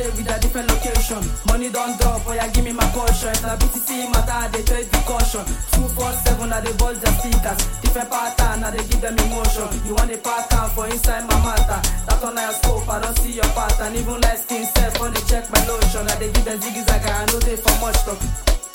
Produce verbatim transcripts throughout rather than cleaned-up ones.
day with a different location. Money don't drop, or you give me my portion. It's a B T C matter, they take the caution. two four seven, now they buzz their speakers. Different pattern, now they give them emotion. You want a pattern for inside my matter. That's on your scope, I don't see your pattern. Even like skin self, when they check my lotion. Now they give them ziggy zaga, I know they for much talk.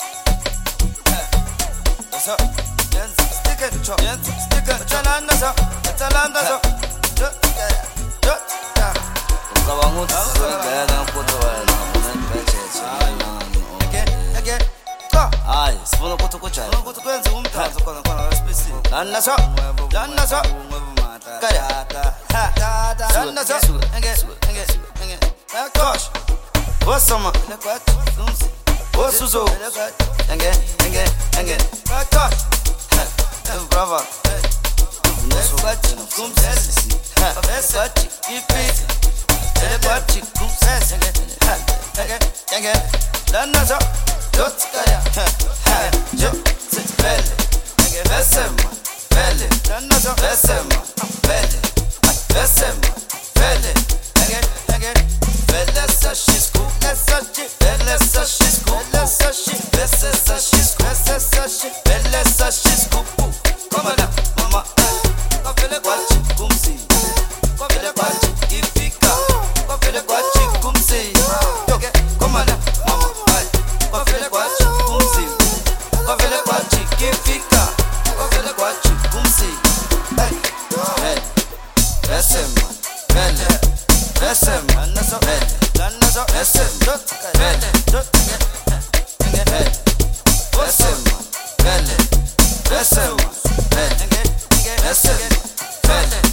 What's up? Yes, stick it, chop. Yes, stick it. Chalanda so, chalanda so. Jut, jut, jut. Kawangut, kaya kang puto ay nakunan peche. Again, again, go. Ay, spono puto ko chay. Spono puto ko yan sa umtaw. So kono kono spesi. Landa so, landa so. Kaya, ha, ha, landa so. Again, again, again. Gosh, what's some? What's Suzo? Again, again, again. Gosh, bravo. Nosso bate, como se diz? Bate, que fez? Ele bate, como se diz? Again, again. Landa so, jut kaya, ha, jut, sit belle. Again, vesema, belle. Landa so, vesema, belle. Vesema, belle. Again, again. Belle sa chisco, essa chi, belle sa chisco, essa chi, essa sa chisco, essa sa chi, belle sa chisco. Como lá, mama, com ele guachi, como se, com ele guachi que fica, com ele guachi como se, como lá, mama, com ele guachi como se, com ele guachi que fica, com ele guachi como se, belle, vesema, belle, vesema, naso, belle, naso, vesema, belle, belle, vesema, belle, vesema, belle, vesema, belle.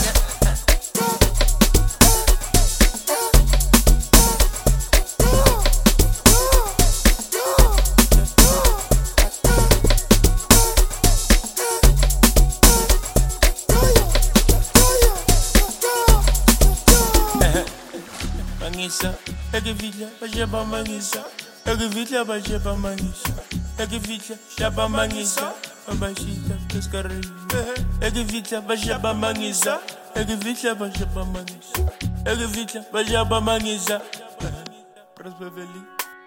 Mangisa, Egevitla, Bajaba Mangisa, Egevitla, Bajaba Mangisa, Egevitla, Shaba Mangisa, Abashita, Pescari, Egevitla, Bajaba Mangisa, Egevitla, Bajaba Mangisa, Egevitla, Bajaba Mangisa, Prosperveli.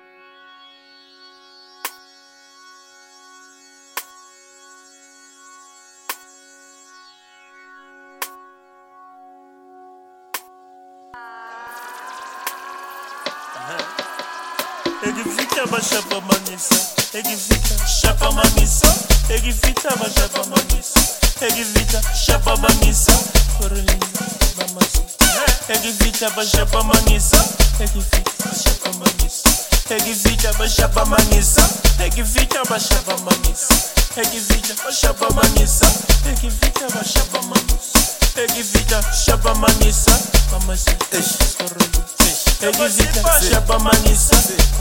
Egevita bashaba mangisa, Egevita shaba mangisa, Egevita bashaba mangisa, Egevita shaba mangisa, Corelina mamasi. Egevita bashaba mangisa, Egevita shaba mangisa, Egevita bashaba mangisa, Egevita bashaba mangisa, Egevita bashaba mangisa, Egevita bashaba mangisa, Egevita shaba mangisa, mamasi. Corelina. Egevita shaba mangisa,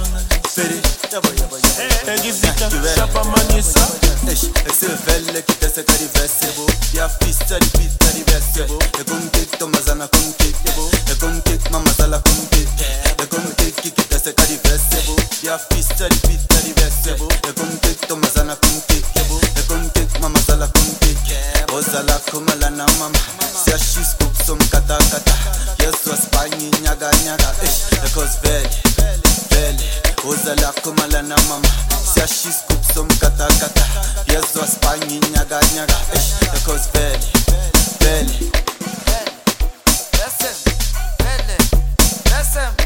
Egevita shaba mangisa. Excel velle qui te se carivessebo, ya fista di pista di vessebo. E con che tomazana con che yebo, e con che mamma sala con che, e con che chi te se carivessebo, ya fista di pista di vessebo. E con che tomazana con che yebo, e con che mamma sala con che. Ozala come la na mama, si asci scoop som kata kata. Yesu aspanyi nyaga nyaga, e cos velle, velle. Ozala come la na mama, si asci scoop som kata kata. Yesu aspanyi nyaga nyaga, e cos velle, velle. Vesem, belle, vesem,